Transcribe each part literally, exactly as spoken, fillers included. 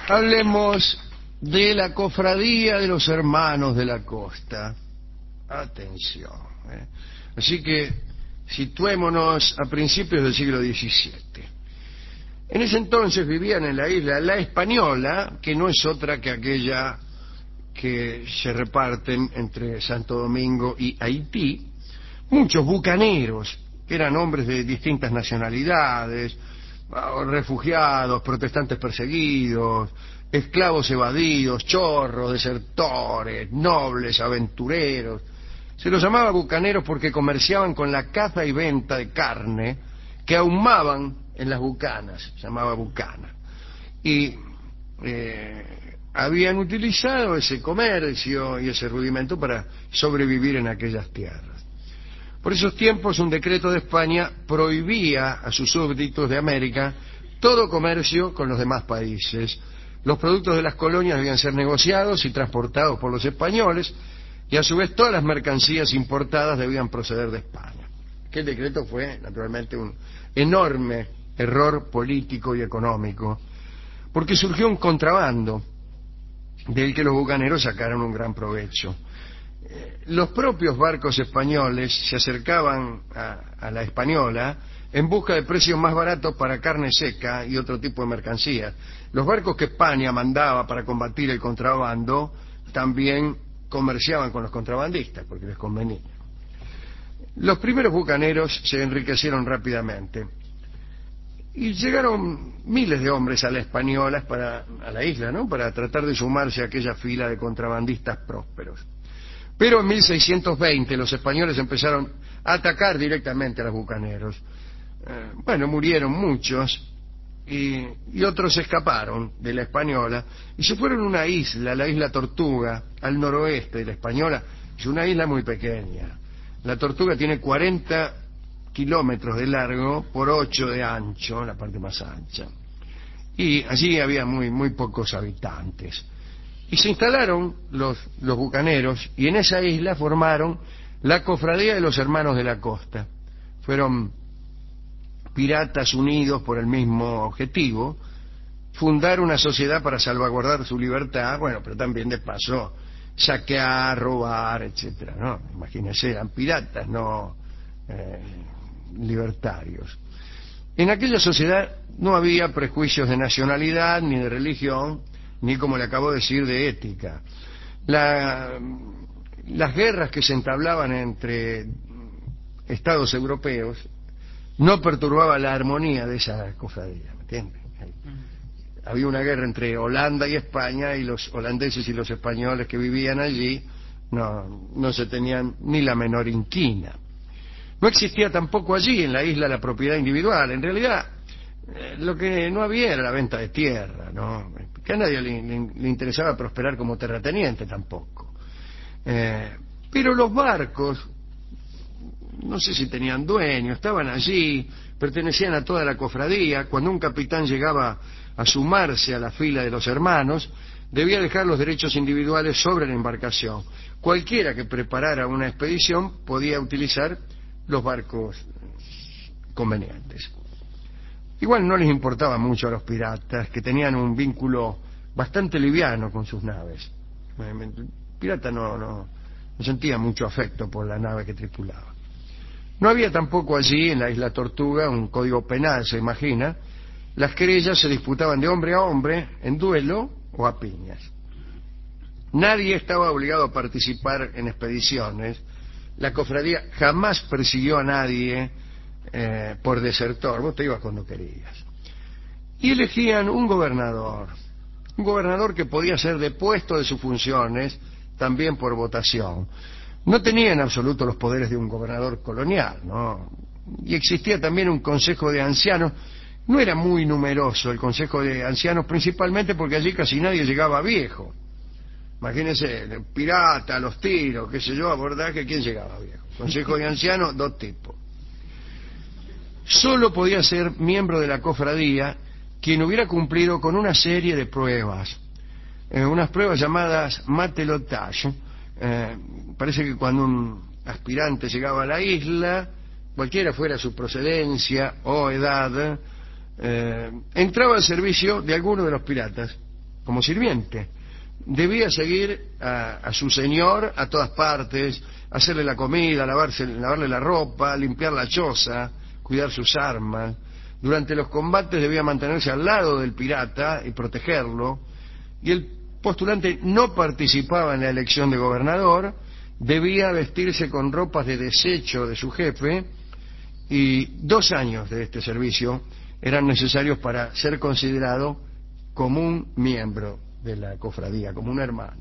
Hablemos de la cofradía de los hermanos de la costa. Atención, ¿eh? Así que situémonos a principios del siglo diecisiete. En ese entonces vivían en la isla La Española, que no es otra que aquella que se reparten entre Santo Domingo y Haití, muchos bucaneros, que eran hombres de distintas nacionalidades, refugiados, protestantes perseguidos, esclavos evadidos, chorros, desertores, nobles, aventureros. Se los llamaba bucaneros porque comerciaban con la caza y venta de carne que ahumaban en las bucanas, se llamaba bucana. Y eh, habían utilizado ese comercio y ese rudimento para sobrevivir en aquellas tierras. Por esos tiempos un decreto de España prohibía a sus súbditos de América todo comercio con los demás países. Los productos de las colonias debían ser negociados y transportados por los españoles, y a su vez todas las mercancías importadas debían proceder de España. Aquel decreto fue, naturalmente, un enorme error político y económico, porque surgió un contrabando del que los bucaneros sacaron un gran provecho. Los propios barcos españoles se acercaban a, a la Española en busca de precios más baratos para carne seca y otro tipo de mercancías. Los barcos que España mandaba para combatir el contrabando también comerciaban con los contrabandistas porque les convenía. Los primeros bucaneros se enriquecieron rápidamente y llegaron miles de hombres a la Española, para, a la isla, ¿no?, para tratar de sumarse a aquella fila de contrabandistas prósperos. Pero en mil seiscientos veinte los españoles empezaron a atacar directamente a los bucaneros. Eh, bueno, murieron muchos y, y otros escaparon de la Española y se fueron a una isla, la isla Tortuga, al noroeste de la Española. Es una isla muy pequeña. La Tortuga tiene cuarenta kilómetros de largo por ocho de ancho, la parte más ancha. Y allí había muy, muy pocos habitantes. Y se instalaron los, los bucaneros y en esa isla formaron la cofradía de los hermanos de la costa. Fueron piratas unidos por el mismo objetivo, fundar una sociedad para salvaguardar su libertad, bueno, pero también de paso saquear, robar, etcétera, ¿no? Imagínense, eran piratas, no eh, libertarios. En aquella sociedad no había prejuicios de nacionalidad ni de religión, ni, como le acabo de decir, de ética. La, las guerras que se entablaban entre estados europeos no perturbaban la armonía de esa cofradía, ¿me entiendes? Había una guerra entre Holanda y España, y los holandeses y los españoles que vivían allí no, no se tenían ni la menor inquina. No existía tampoco allí en la isla la propiedad individual. En realidad, eh, lo que no había era la venta de tierra, ¿no? Que a nadie le, le, le interesaba prosperar como terrateniente tampoco. Eh, pero los barcos, no sé si tenían dueño, estaban allí, pertenecían a toda la cofradía. Cuando un capitán llegaba a sumarse a la fila de los hermanos, debía dejar los derechos individuales sobre la embarcación. Cualquiera que preparara una expedición podía utilizar los barcos convenientes. Igual no les importaba mucho a los piratas, que tenían un vínculo bastante liviano con sus naves. El pirata no, no, no sentía mucho afecto por la nave que tripulaba. No había tampoco allí, en la isla Tortuga, un código penal, se imagina. Las querellas se disputaban de hombre a hombre, en duelo o a piñas. Nadie estaba obligado a participar en expediciones. La cofradía jamás persiguió a nadie eh, por desertor. Vos te ibas cuando querías. Y elegían un gobernador. Un gobernador que podía ser depuesto de sus funciones también por votación. No tenía en absoluto los poderes de un gobernador colonial, ¿no? Y existía también un consejo de ancianos. No era muy numeroso el consejo de ancianos, principalmente porque allí casi nadie llegaba viejo. Imagínense, pirata, los tiros, qué sé yo, abordaje, ¿quién llegaba viejo? Consejo de ancianos, dos tipos. Solo podía ser miembro de la cofradía quien hubiera cumplido con una serie de pruebas, eh, unas pruebas llamadas matelotage. Eh, parece que cuando un aspirante llegaba a la isla, cualquiera fuera su procedencia o edad, eh, entraba al servicio de alguno de los piratas como sirviente. Debía seguir a, a su señor a todas partes, hacerle la comida, lavarse, lavarle la ropa, limpiar la choza, cuidar sus armas. Durante los combates debía mantenerse al lado del pirata y protegerlo, y el postulante no participaba en la elección de gobernador, debía vestirse con ropas de desecho de su jefe, y dos años de este servicio eran necesarios para ser considerado como un miembro de la cofradía, como un hermano.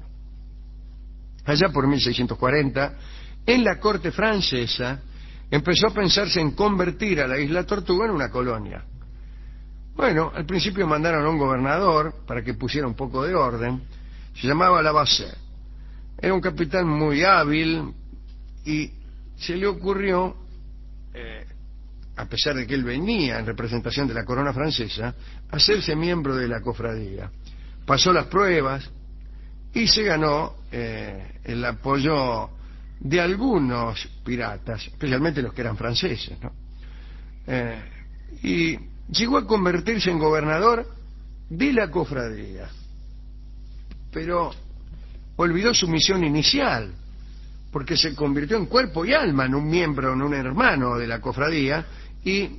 Allá por mil seiscientos cuarenta, en la corte francesa empezó a pensarse en convertir a la isla Tortuga en una colonia. Bueno, al principio mandaron a un gobernador para que pusiera un poco de orden. Se llamaba Lavasseur. Era un capitán muy hábil y se le ocurrió, eh, a pesar de que él venía en representación de la corona francesa, hacerse miembro de la cofradía. Pasó las pruebas y se ganó eh, el apoyo de algunos piratas, especialmente los que eran franceses, ¿no? Eh, y llegó a convertirse en gobernador de la cofradía, pero olvidó su misión inicial, porque se convirtió en cuerpo y alma en un miembro, en un hermano de la cofradía, y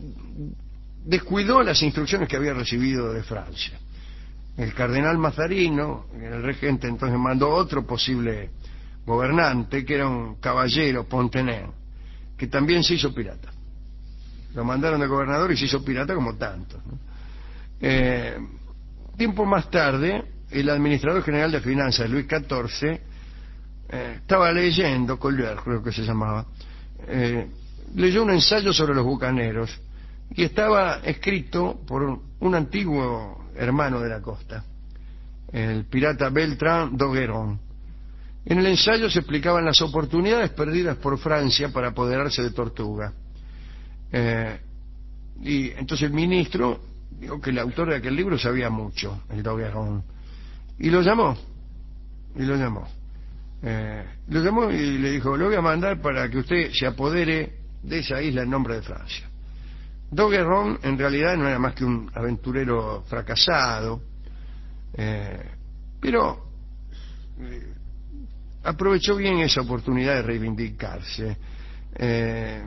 descuidó las instrucciones que había recibido de Francia. El cardenal Mazarino, el regente, entonces mandó otro posible gobernante, que era un caballero, Pontenay, que también se hizo pirata. Lo mandaron de gobernador y se hizo pirata como tantos, ¿no? Eh, tiempo más tarde, el administrador general de finanzas, Luis catorce, eh, estaba leyendo, Collier creo que se llamaba, eh, leyó un ensayo sobre los bucaneros, y estaba escrito por un, un antiguo hermano de la costa, el pirata Beltrán d'Ogeron. En el ensayo se explicaban las oportunidades perdidas por Francia para apoderarse de Tortuga. Eh, y entonces el ministro dijo que el autor de aquel libro sabía mucho, el d'Ogeron, y lo llamó, y lo llamó. Eh, lo llamó y le dijo: lo voy a mandar para que usted se apodere de esa isla en nombre de Francia. d'Ogeron en realidad no era más que un aventurero fracasado, eh, pero eh, aprovechó bien esa oportunidad de reivindicarse. Eh,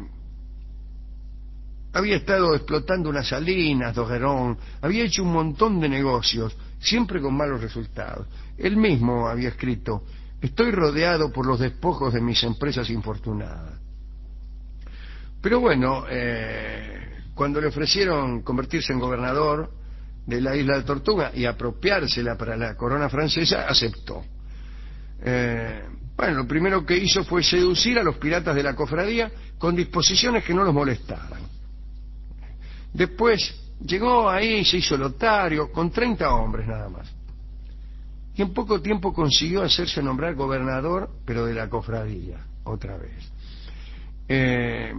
había estado explotando unas salinas, d'Ogeron, había hecho un montón de negocios, siempre con malos resultados. Él mismo había escrito: estoy rodeado por los despojos de mis empresas infortunadas. Pero bueno, eh, cuando le ofrecieron convertirse en gobernador de la isla de Tortuga y apropiársela para la corona francesa, aceptó. Eh, bueno, lo primero que hizo fue seducir a los piratas de la cofradía con disposiciones que no los molestaran. Después llegó ahí, se hizo lotario, con treinta hombres nada más. Y en poco tiempo consiguió hacerse nombrar gobernador, pero de la cofradía, otra vez. Eh,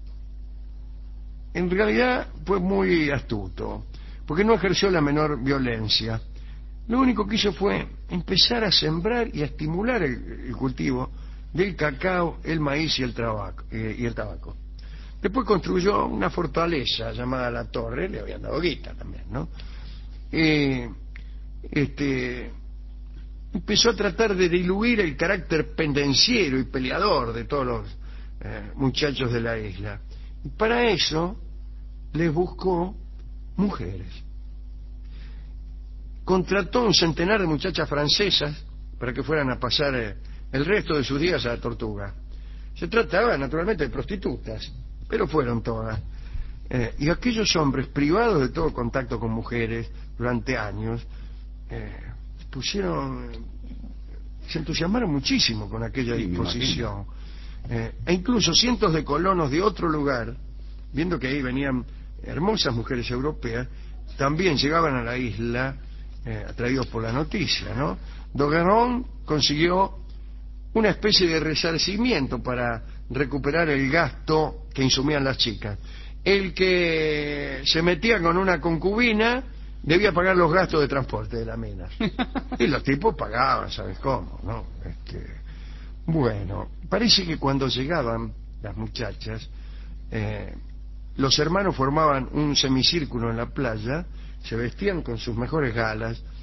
en realidad fue muy astuto, porque no ejerció la menor violencia. Lo único que hizo fue empezar a sembrar y a estimular el, el cultivo del cacao, el maíz y el, trabaco, eh, y el tabaco. Después construyó una fortaleza llamada La Torre, le habían dado guita también, ¿no? Eh, este, empezó a tratar de diluir el carácter pendenciero y peleador de todos los eh, muchachos de la isla. Y para eso les buscó mujeres. Contrató un centenar de muchachas francesas para que fueran a pasar eh, el resto de sus días a la Tortuga. Se trataba naturalmente de prostitutas, pero fueron todas. Eh, y aquellos hombres, privados de todo contacto con mujeres durante años, eh, pusieron, se entusiasmaron muchísimo con aquella sí, disposición. Eh, e incluso cientos de colonos de otro lugar, viendo que ahí venían hermosas mujeres europeas, también llegaban a la isla eh, atraídos por la noticia, ¿no? d'Ogeron consiguió una especie de resarcimiento para recuperar el gasto que insumían las chicas. El que se metía con una concubina debía pagar los gastos de transporte de la mina. Y los tipos pagaban, ¿sabes cómo? ¿No? Este, bueno, parece que cuando llegaban las muchachas, eh, los hermanos formaban un semicírculo en la playa, se vestían con sus mejores galas.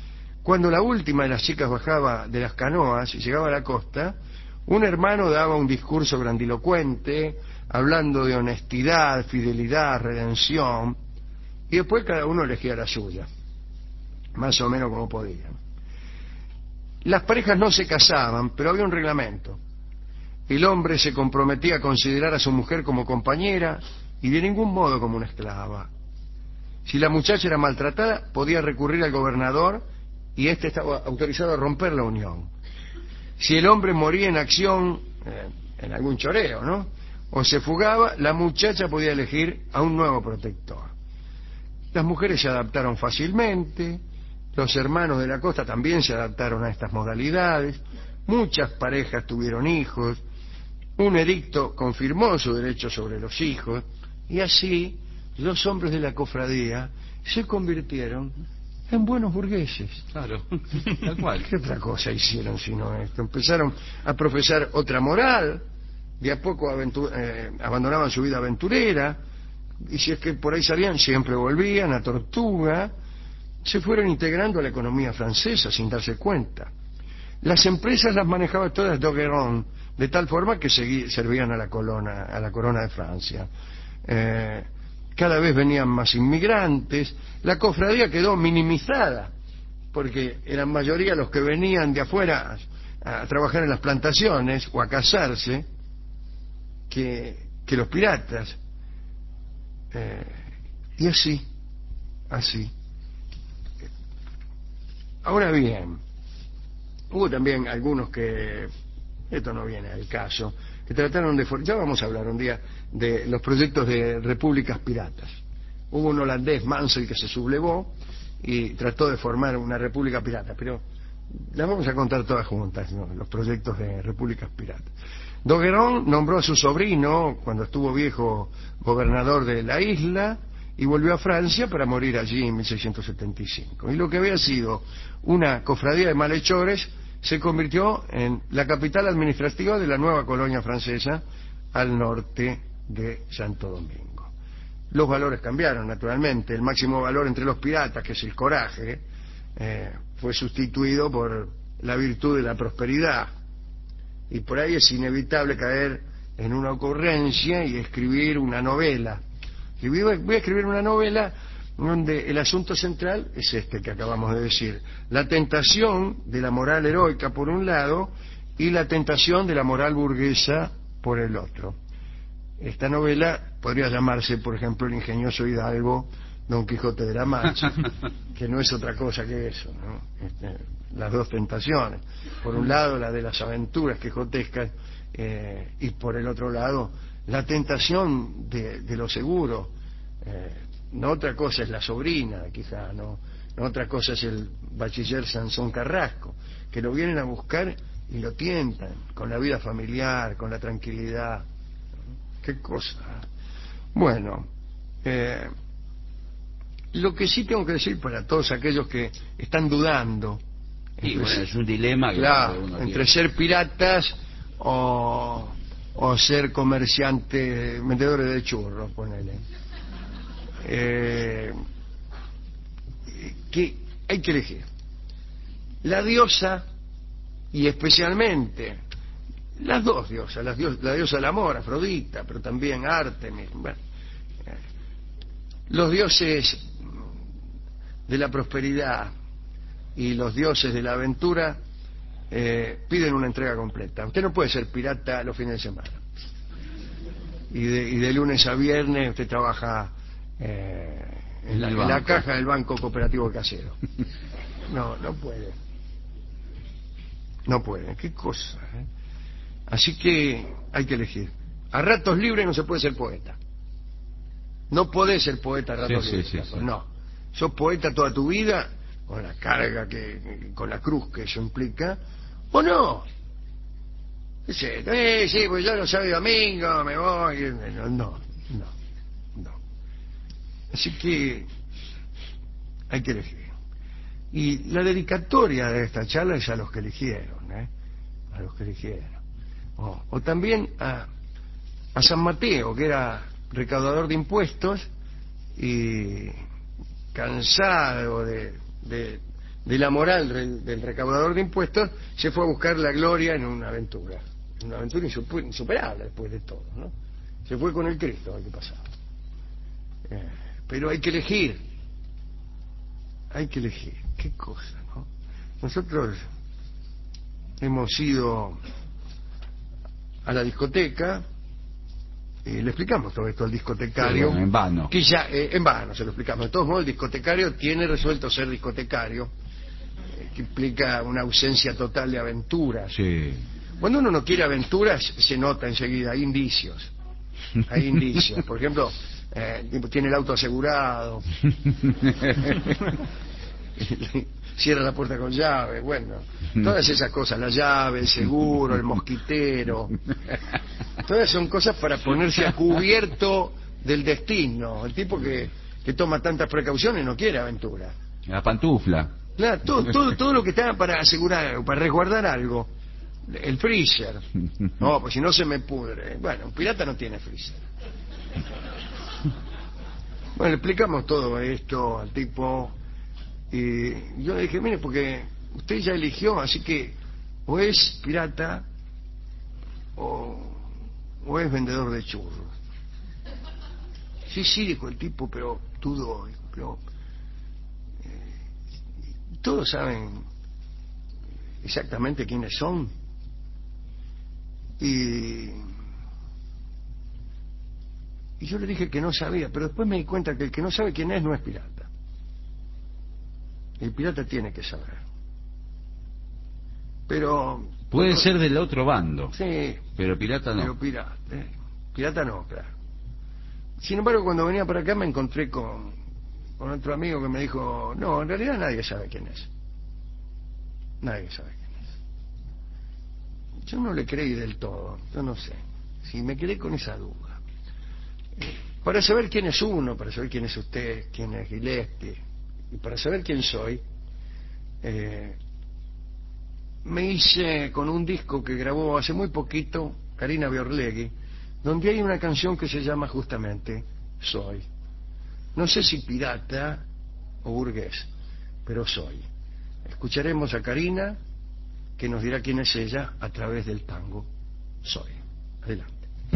Cuando la última de las chicas bajaba de las canoas y llegaba a la costa, un hermano daba un discurso grandilocuente, hablando de honestidad, fidelidad, redención, y después cada uno elegía la suya, más o menos como podían. Las parejas no se casaban, pero había un reglamento. El hombre se comprometía a considerar a su mujer como compañera y de ningún modo como una esclava. Si la muchacha era maltratada, podía recurrir al gobernador y éste estaba autorizado a romper la unión. Si el hombre moría en acción, eh, en algún choreo, ¿no?, o se fugaba, la muchacha podía elegir a un nuevo protector. Las mujeres se adaptaron fácilmente, los hermanos de la costa también se adaptaron a estas modalidades, muchas parejas tuvieron hijos, un edicto confirmó su derecho sobre los hijos, y así los hombres de la cofradía se convirtieron en buenos burgueses. Claro, tal cual. ¿Qué otra cosa hicieron sino esto? Empezaron a profesar otra moral, de a poco aventu- eh, abandonaban su vida aventurera, y si es que por ahí salían, siempre volvían a Tortuga, se fueron integrando a la economía francesa sin darse cuenta. Las empresas las manejaba todas D'Ogeron, de tal forma que segui- servían a la, corona, a la corona de Francia. Eh, cada vez venían más inmigrantes, la cofradía quedó minimizada, porque eran mayoría los que venían de afuera a, a trabajar en las plantaciones o a casarse, que, que los piratas. Eh, y así, así. Ahora bien, hubo también algunos que, esto no viene al caso, que trataron de, ya vamos a hablar un día de los proyectos de repúblicas piratas. Hubo un holandés, Mansell, que se sublevó y trató de formar una república pirata, pero las vamos a contar todas juntas, ¿no?, los proyectos de repúblicas piratas. D'Ogeron nombró a su sobrino, cuando estuvo viejo, gobernador de la isla, y volvió a Francia para morir allí en mil seiscientos setenta y cinco. Y lo que había sido una cofradía de malhechores se convirtió en la capital administrativa de la nueva colonia francesa al norte de Santo Domingo. Los valores cambiaron, naturalmente. El máximo valor entre los piratas, que es el coraje, eh, fue sustituido por la virtud de la prosperidad. Y por ahí es inevitable caer en una ocurrencia y escribir una novela. Y voy a escribir una novela donde el asunto central es este que acabamos de decir: la tentación de la moral heroica por un lado y la tentación de la moral burguesa por el otro. Esta novela podría llamarse, por ejemplo, El ingenioso hidalgo Don Quijote de la Mancha, que no es otra cosa que eso, ¿no? Este, las dos tentaciones, por un lado la de las aventuras quijotescas, eh, y por el otro lado la tentación de, de lo seguro. Eh, no otra cosa es la sobrina de Quijano, no otra cosa es el bachiller Sansón Carrasco, que lo vienen a buscar y lo tientan con la vida familiar, con la tranquilidad. Qué cosa. Bueno, eh, lo que sí tengo que decir para todos aquellos que están dudando, Sí, entre, bueno, es un dilema que claro, uno entre tiene. ser piratas o, o ser comerciantes, vendedores de churros, ponele. Eh, que hay que elegir. La diosa, y especialmente las dos diosas, la diosa, la diosa del amor, Afrodita, pero también Artemis, bueno, eh, los dioses de la prosperidad y los dioses de la aventura eh, piden una entrega completa. Usted no puede ser pirata los fines de semana y de, y de lunes a viernes usted trabaja eh, en, la, en la caja del Banco Cooperativo Casero. No, no puede. No puede. Qué cosa, ¿eh? Así que hay que elegir. A ratos libres no se puede ser poeta. No podés ser poeta a ratos Sí, libres. sí, sí, sí. No. Sos poeta toda tu vida, con la carga, que con la cruz que eso implica, o no. Sí, eh, sí, pues yo los sábados y domingo me voy. No, no, no. Así que hay que elegir. Y la dedicatoria de esta charla es a los que eligieron, ¿eh? A los que eligieron. O, o también a, a San Mateo, que era recaudador de impuestos y cansado de, de, de la moral del, del recaudador de impuestos, se fue a buscar la gloria en una aventura, una aventura insuper, insuperable después de todo, ¿no? Se fue con el Cristo, a ver qué pasaba. Eh, pero hay que elegir, hay que elegir, qué cosa, ¿no? Nosotros hemos ido a la discoteca, y le explicamos todo esto al discotecario. Sí, bueno, en vano. Que ya, eh, en vano se lo explicamos. De todos modos, el discotecario tiene resuelto ser discotecario, eh, que implica una ausencia total de aventuras. Sí. Cuando uno no quiere aventuras, se nota enseguida, hay indicios. Hay indicios. Por ejemplo, eh, tiene el auto asegurado. Cierra la puerta con llave, bueno, todas esas cosas, la llave, el seguro, el mosquitero, todas son cosas para ponerse a cubierto del destino. El tipo que, que toma tantas precauciones no quiere aventura. La pantufla. Claro, todo, todo, todo lo que está para asegurar, para resguardar algo. El freezer. No, pues si no se me pudre. Bueno, un pirata no tiene freezer. Bueno, le explicamos todo esto al tipo. Y yo le dije, mire, porque usted ya eligió, así que o es pirata o, o es vendedor de churros. Sí, sí, dijo el tipo, pero dudó. Pero eh, todos saben exactamente quiénes son. Y, y yo le dije que no sabía, pero después me di cuenta que el que no sabe quién es no es pirata. El pirata tiene que saber. Pero... Puede pero, ser del otro bando. Sí. Pero pirata no. Pero pirata, eh, pirata no, claro. Sin embargo, cuando venía para acá me encontré con, con otro amigo que me dijo, no, en realidad nadie sabe quién es. Nadie sabe quién es. Yo no le creí del todo, yo no sé. Si me quedé con esa duda. Eh, para saber quién es uno, para saber quién es usted, quién es Gillespie, y para saber quién soy, eh, me hice con un disco que grabó hace muy poquito Karina Biorlegui, donde hay una canción que se llama justamente Soy. No sé si pirata o burgués, pero soy. Escucharemos a Karina, que nos dirá quién es ella a través del tango Soy. Adelante.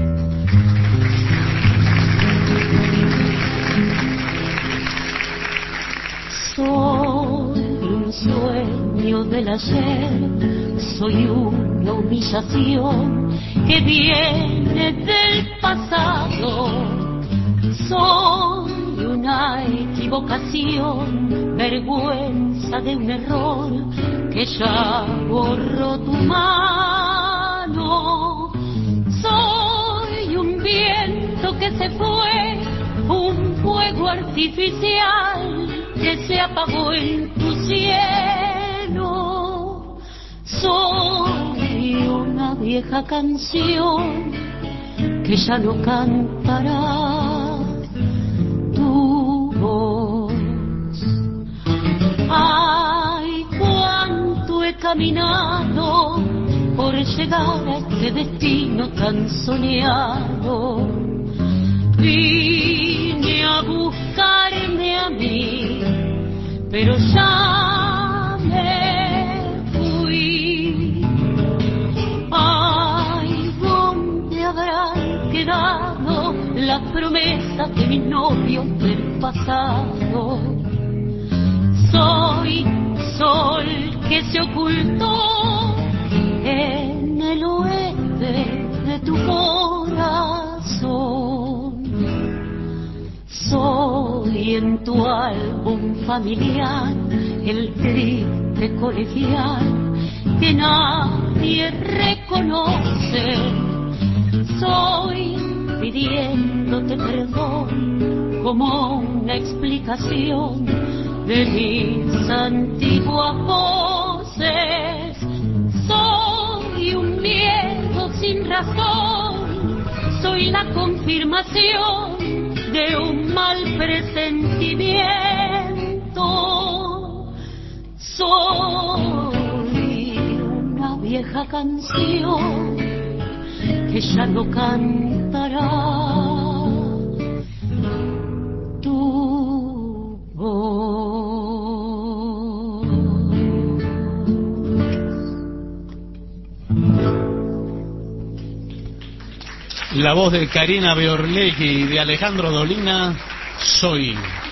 Soy un sueño del ayer, soy una humillación que viene del pasado, soy una equivocación, vergüenza de un error que ya borró tu mano, soy un viento que se fue, un fuego artificial que se apagó en tu cielo, soy una vieja canción que ya no cantará tu voz. Ay, cuánto he caminado por llegar a este destino tan soñado, vine a buscarme a mí, pero ya me fui. Ay, ¿dónde habrán quedado las promesas de mis novios del pasado? Soy sol que se ocultó en el oeste de tu corazón. Soy en tu álbum familiar el triste colegial que nadie reconoce. Soy pidiéndote perdón como una explicación de mis antiguas voces. Soy un miedo sin razón, soy la confirmación de un mal presentimiento. Soy una vieja canción que ya no cantará tu voz. La voz de Karina Beorlegui y de Alejandro Dolina, Soy.